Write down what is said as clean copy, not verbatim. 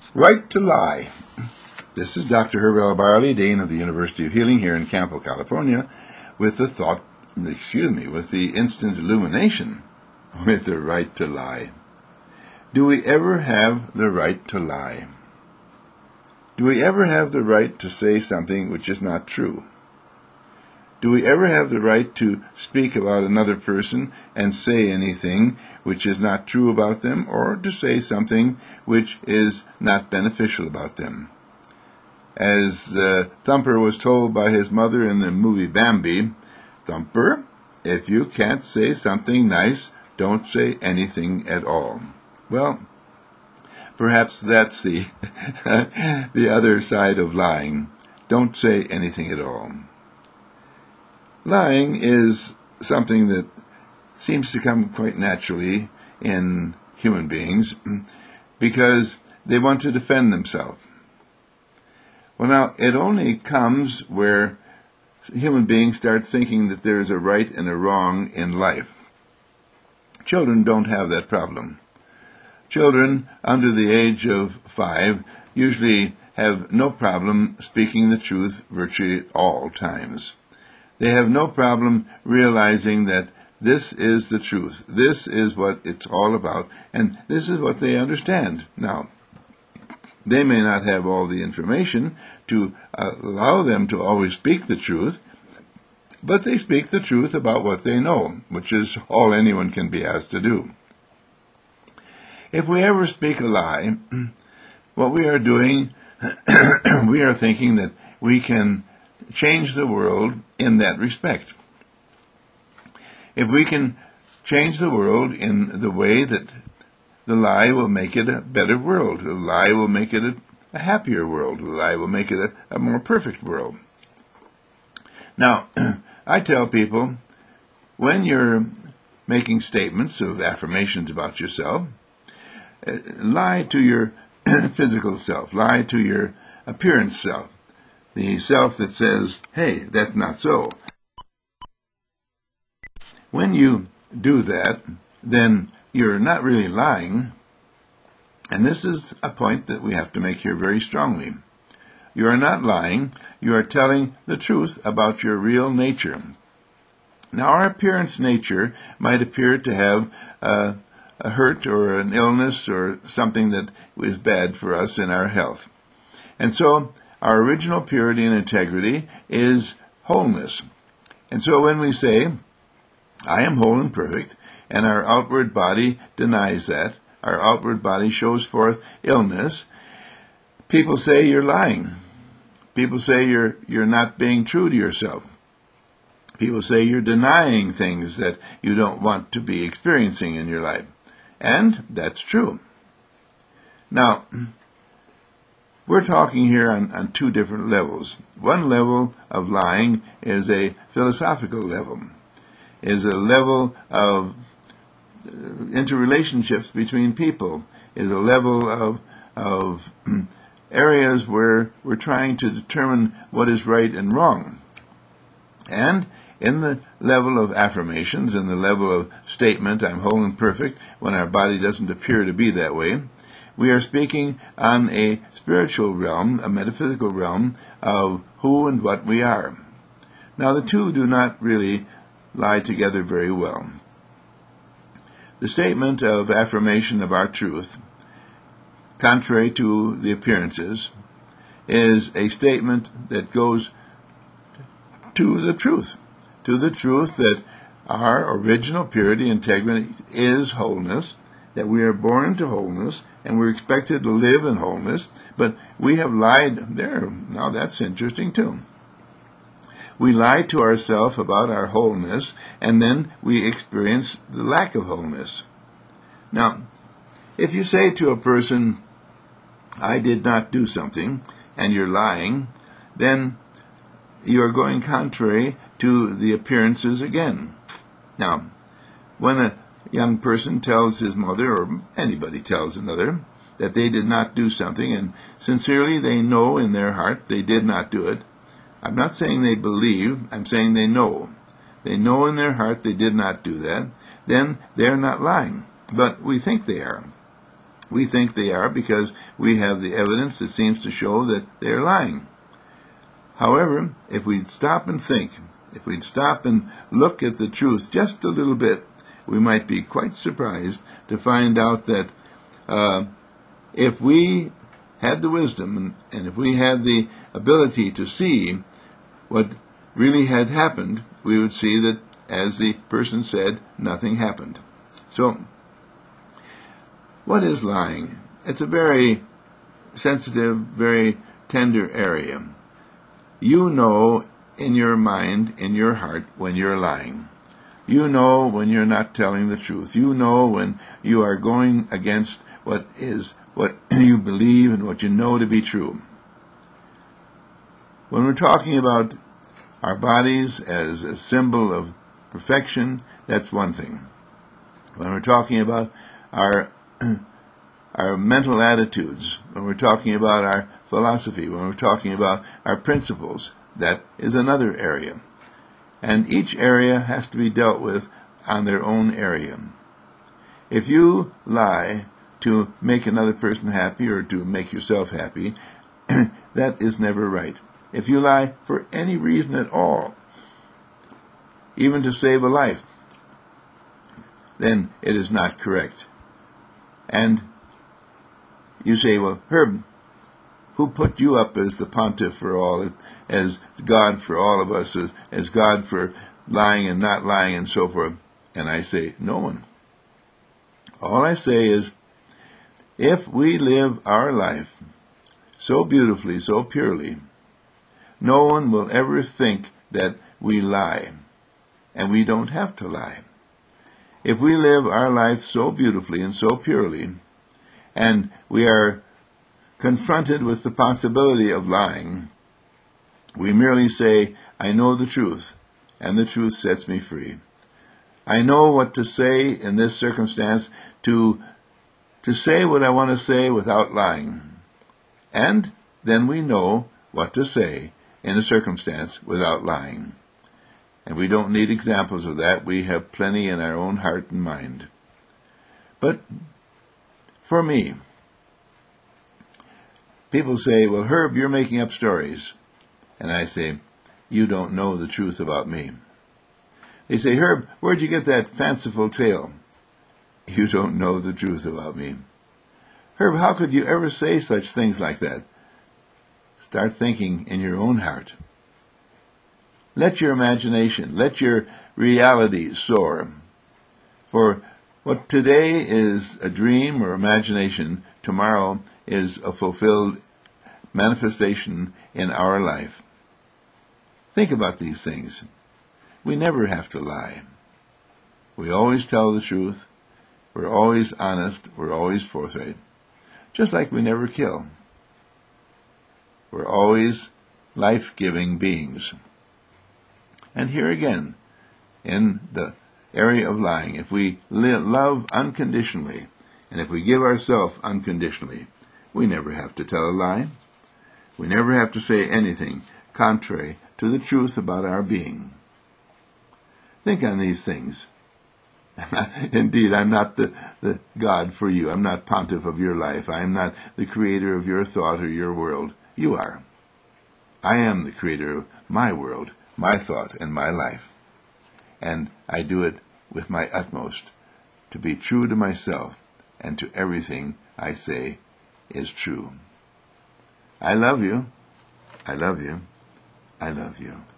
Right to lie. This is Dr. Herb L. Barley, Dean of the University of Healing here in Campo, California, with the instant illumination with the right to lie. Do we ever have the right to lie? Do we ever have the right to say something which is not true? Do we ever have the right to speak about another person and say anything which is not true about them, or to say something which is not beneficial about them? As Thumper was told by his mother in the movie Bambi, "Thumper, if you can't say something nice, don't say anything at all." Well, perhaps that's the the other side of lying. Don't say anything at all. Lying is something that seems to come quite naturally in human beings because they want to defend themselves. Well, now, it only comes where human beings start thinking that there is a right and a wrong in life. Children don't have that problem. Children under the age of 5 usually have no problem speaking the truth virtually at all times. They have no problem realizing that this is the truth. This is what it's all about, and this is what they understand. Now, they may not have all the information to allow them to always speak the truth, but they speak the truth about what they know, which is all anyone can be asked to do. If we ever speak a lie, what we are doing, we are thinking that we can change the world in that respect. If we can change the world in the way that the lie will make it a better world, the lie will make it a happier world, the lie will make it a more perfect world. Now, I tell people, when you're making statements of affirmations about yourself, lie to your physical self, lie to your appearance self, the self that says, "Hey, that's not so." When you do that, then you're not really lying, and this is a point that we have to make here very strongly. You are not lying, you are telling the truth about your real nature. Now, our appearance nature might appear to have a hurt or an illness or something that is bad for us in our health. And so, our original purity and integrity is wholeness. And so when we say, "I am whole and perfect," and our outward body denies that, our outward body shows forth illness, people say you're lying. People say you're not being true to yourself. People say you're denying things that you don't want to be experiencing in your life. And that's true. Now, we're talking here on two different levels. One level of lying is a philosophical level, is a level of interrelationships between people, is a level of areas where we're trying to determine what is right and wrong. And in the level of affirmations, in the level of statement, "I'm whole and perfect," when our body doesn't appear to be that way, we are speaking on a spiritual realm, a metaphysical realm of who and what we are. Now, the two do not really lie together very well. The statement of affirmation of our truth, contrary to the appearances, is a statement that goes to the truth that our original purity and integrity is wholeness, that we are born into wholeness, and we're expected to live in wholeness, but we have lied there. Now that's interesting too. We lie to ourselves about our wholeness, and then we experience the lack of wholeness. Now, if you say to a person, "I did not do something," and you're lying, then you are going contrary to the appearances again. Now, when a young person tells his mother, or anybody tells another, that they did not do something, and sincerely they know in their heart they did not do it, I'm not saying they believe, I'm saying they know. They know in their heart they did not do that, then they're not lying. But we think they are. We think they are because we have the evidence that seems to show that they are lying. However, if we'd stop and think, if we'd stop and look at the truth just a little bit, we might be quite surprised to find out that if we had the wisdom and if we had the ability to see what really had happened, we would see that, as the person said, nothing happened. So, what is lying? It's a very sensitive, very tender area. You know in your mind, in your heart, when you're lying. You know when you're not telling the truth. You know when you are going against what you believe and what you know to be true. When we're talking about our bodies as a symbol of perfection, that's one thing. When we're talking about our mental attitudes, when we're talking about our philosophy, when we're talking about our principles, that is another area. And each area has to be dealt with on their own area. If you lie to make another person happy or to make yourself happy, that is never right. If you lie for any reason at all, even to save a life, then it is not correct. And you say, well, Herb, who put you up as the pontiff for all, as God for all of us, as God for lying and not lying and so forth? And I say, no one. All I say is, if we live our life so beautifully, so purely, no one will ever think that we lie, and we don't have to lie. If we live our life so beautifully and so purely, and we are confronted with the possibility of lying, we merely say, I know the truth, and the truth sets me free. I know what to say in this circumstance, to say what I want to say without lying. And then we know what to say in a circumstance without lying. And we don't need examples of that. We have plenty in our own heart and mind. But for me, people say, well, Herb, you're making up stories. And I say, you don't know the truth about me. They say, Herb, where'd you get that fanciful tale? You don't know the truth about me. Herb, how could you ever say such things like that? Start thinking in your own heart. Let your imagination, let your reality soar. For what today is a dream or imagination, tomorrow is a fulfilled manifestation in our life. Think about these things. We never have to lie. We always tell the truth. We're always honest. We're always forthright. Just like we never kill. We're always life-giving beings. And here again, in the area of lying, if we love unconditionally, and if we give ourselves unconditionally, we never have to tell a lie. We never have to say anything contrary to the truth about our being. Think on these things. Indeed, I'm not the God for you. I'm not pontiff of your life. I am not the creator of your thought or your world. You are. I am the creator of my world, my thought, and my life. And I do it with my utmost to be true to myself and to everything I say is true. I love you. I love you. I love you.